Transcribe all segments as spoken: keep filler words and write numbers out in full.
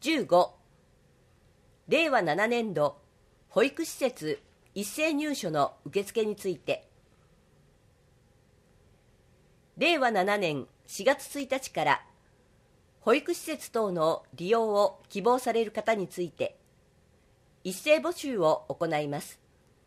じゅうご、れいわななねんど保育施設一斉入所の受付について、れいわななねんしがつついたちから保育施設等の利用を希望される方について一斉募集を行います。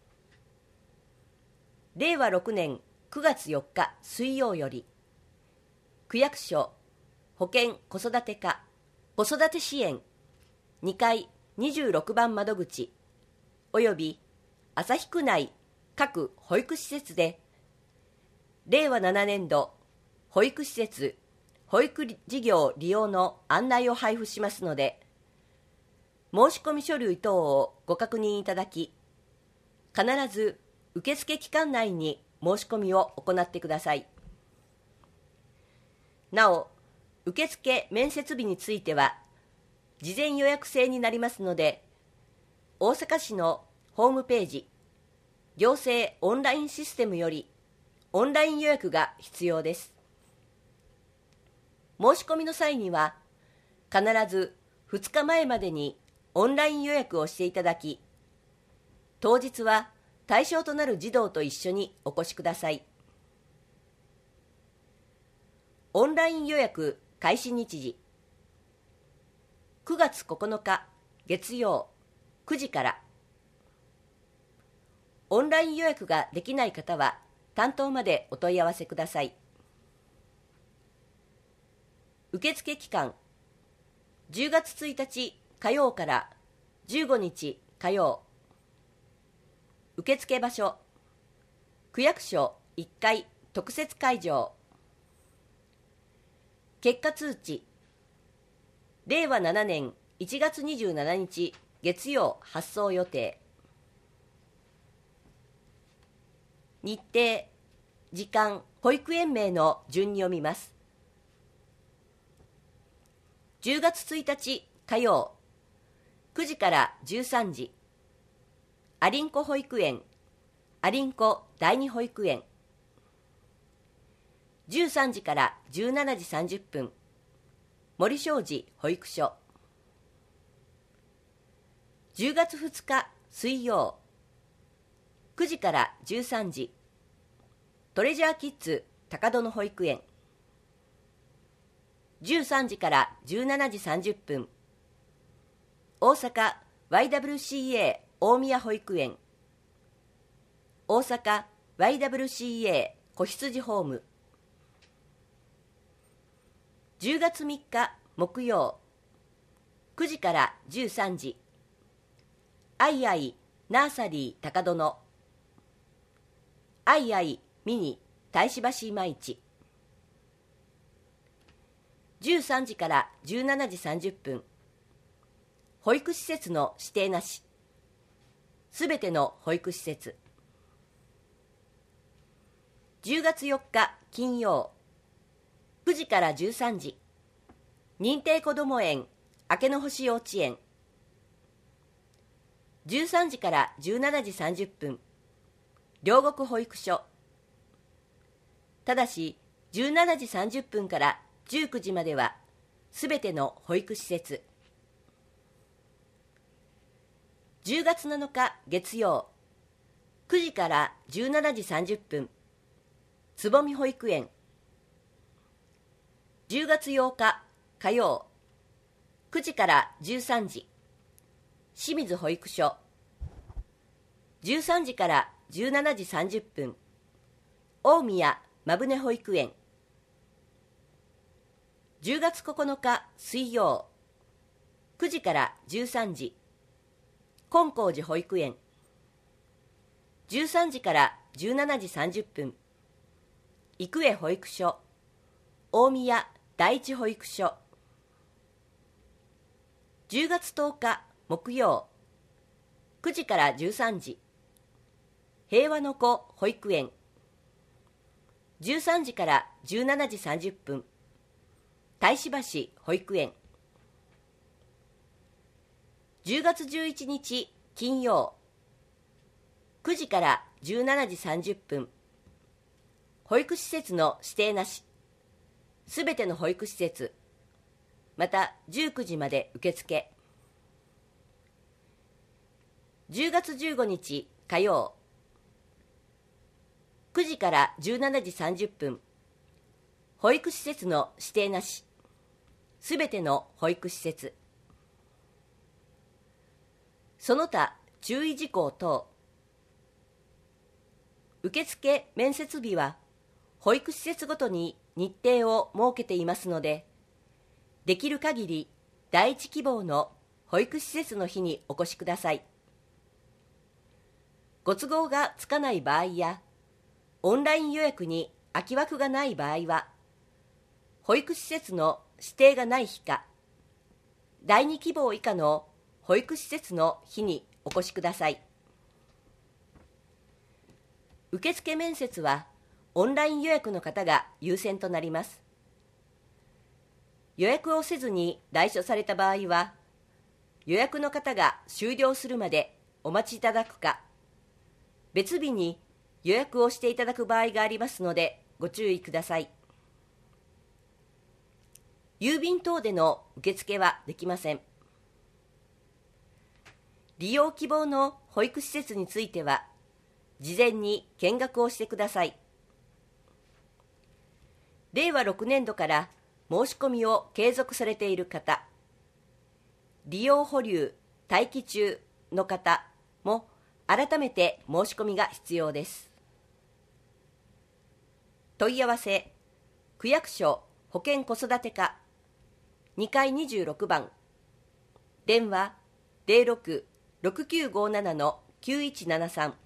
れいわろくねんくがつよっか水曜より、区役所保健子育て課子育て支援にかいにじゅうろくばん窓口および旭区内各保育施設でれいわななねんど保育施設保育事業利用の案内を配布しますので、申し込み書類等をご確認いただき、必ず受付期間内に申し込みを行ってください。なお、受付面接日については事前予約制になりますので、大阪市のホームページ行政オンラインシステムよりオンライン予約が必要です。申し込みの際には必ずふつかまえまでにオンライン予約をしていただき、当日は対象となる児童と一緒にお越しください。オンライン予約開始日時、くがつここのか月曜くじから。オンライン予約ができない方は担当までお問い合わせください。受付期間、じゅうがつついたち火曜からじゅうごにち火曜。受付場所、区役所いっかい特設会場。結果通知、れいわななねんいちがつにじゅうしちにち月曜発送予定。日程、時間、保育園名の順に読みます。じゅうがつついたち火曜、くじからじゅうさんじ、ありんこ保育園、ありんこだいに保育園。じゅうさんじからじゅうしちじさんじゅっぷん、森小路保育所。じゅうがつふつか水曜、くじからじゅうさんじ、トレジャーキッズ高殿保育園。じゅうさんじからじゅうしちじさんじゅっぷん、大阪 ワイダブリューシーエー 大宮保育園。大阪 ワイダブリューシーエー 子羊ホーム。じゅうがつみっか木曜、くじからじゅうさんじ、アイアイナーサリー高殿、アイアイミニ大師橋今市。じゅうさんじからじゅうしちじさんじゅっぷん、保育施設の指定なし、すべての保育施設。じゅうがつよっか金曜、くじからじゅうさんじ、認定こども園明けの星幼稚園。じゅうさんじからじゅうしちじさんじゅっぷん、両国保育所。ただしじゅうしちじさんじゅっぷんからじゅうくじまではすべての保育施設。じゅうがつなのか月曜、くじからじゅうしちじさんじゅっぷん、つぼみ保育園。じゅうがつようか火曜、くじからじゅうさんじ、清水保育所。じゅうさんじからじゅうしちじさんじゅっぷん、大宮まぶね保育園。じゅうがつここのか水曜、くじからじゅうさんじ、金光寺保育園。じゅうさんじからじゅうしちじさんじゅっぷん、育英保育所、大宮第一保育所。じゅうがつとおか木曜、くじからじゅうさんじ、平和の子保育園。じゅうさんじからじゅうしちじさんじゅっぷん、大師橋保育園。じゅうがつじゅういちにち金曜、くじからじゅうしちじさんじゅっぷん、保育施設の指定なし、すべての保育施設。 またじゅうくじまで受付。じゅうがつじゅうごにち火曜、くじからじゅうしちじさんじゅっぷん、保育施設の指定なし、すべての保育施設。その他注意事項等。受付面接日は保育施設ごとに日程を設けていますので、できる限り第一希望の保育施設の日にお越しください。ご都合がつかない場合や、オンライン予約に空き枠がない場合は、保育施設の指定がない日か、第二希望以下の保育施設の日にお越しください。受付面接はオンライン予約の方が優先となります。予約をせずに来所された場合は、予約の方が終了するまでお待ちいただくか、別日に予約をしていただく場合がありますのでご注意ください。郵便等での受付はできません。利用希望の保育施設については、事前に見学をしてください。れいわろくねんどから申し込みを継続されている方、利用保留・待機中の方も改めて申し込みが必要です。問い合わせ、区役所保健子育て課にかいにじゅうろくばん、電話 ゼロろく ろくきゅうごなな のきゅういちななさん。